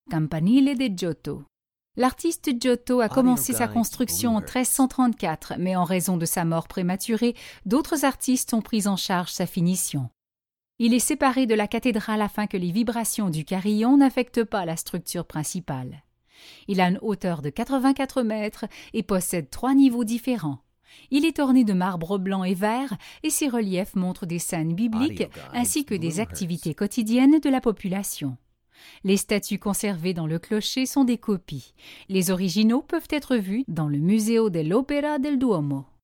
Campanile de Giotto. L'artiste Giotto a commencé sa construction en 1334, mais en raison de sa mort prématurée, d'autres artistes ont pris en charge sa finition. Il est séparé de la cathédrale afin que les vibrations du carillon n'affectent pas la structure principale. Il a une hauteur de 84 mètres et possède 3 niveaux différents. Il est orné de marbre blanc et vert et ses reliefs montrent des scènes bibliques ainsi que des activités quotidiennes de la population. Les statues conservées dans le clocher sont des copies. Les originaux peuvent être vus dans le Museo dell'Opera del Duomo.